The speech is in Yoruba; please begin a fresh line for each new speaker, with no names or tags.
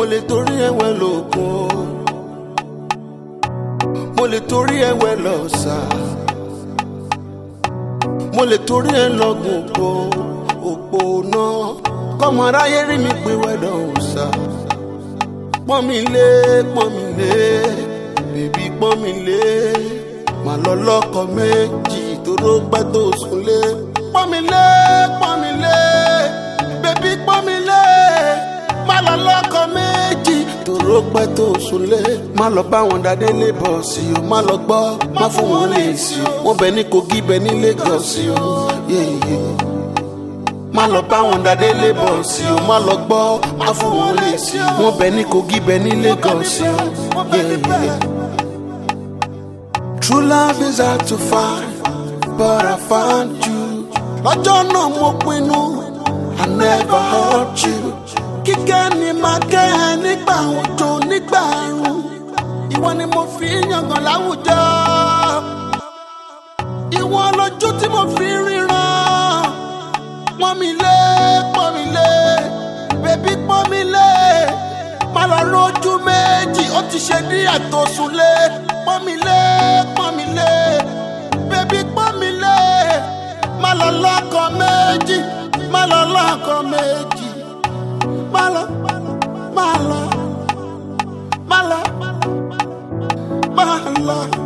lè torí ẹ̀wẹ̀ lókun o, mo lè torí ẹ̀wẹ̀ lọ́sà, mo lè torí ẹ̀ lọ́gùn kó òpó náà kọ́mọ aráyé rí mi pé wẹ́dọ̀ òòsà. Pọ́n mi lé, bèbí pọ́n mi lé, màá lọ lọ́kọ méjì tóró pẹ́ tó súnlé. Pọ́n mi lé, bèbí pọ́n mi lé, màá lọ lọ́kọ méjì tóró pẹ́ tó súnlé. Má lọ bá wọn dáadé lé bọ̀ sí o, má lọ gbọ́, má fún wọn lè sí o. Wọ́n bẹ ní Kogi, bẹ ní Lagos o, má lọ bá wọn dáadé lé bọ̀ sí o, má lọ gbọ́, má fún wọn lè sí o. Wọ́n bẹ ní Kogi, bẹ ní Lagos o, True love is hard to find, but I found you. Lọ́jọ́ náà mo pinnu, I never hurt you. Kíkẹ́ ni màá kẹ́ ẹ nígbà òjò nígbà ẹ̀rùn. Ìwọ ni mo fi yangàn láwùjọ. Ìwọ lójú tí mo fi ríran. Pọ́n mi lé, bèbí pọ́n mi lé. Má lọ lójú méjì, ó ti ṣe ní àtòsùnlé. Pọ́n mi lé, bèbí pọ́n mi lé. Má lọ lọ́kọ méjì, má lọ lọ́kọ méjì. Má lọ.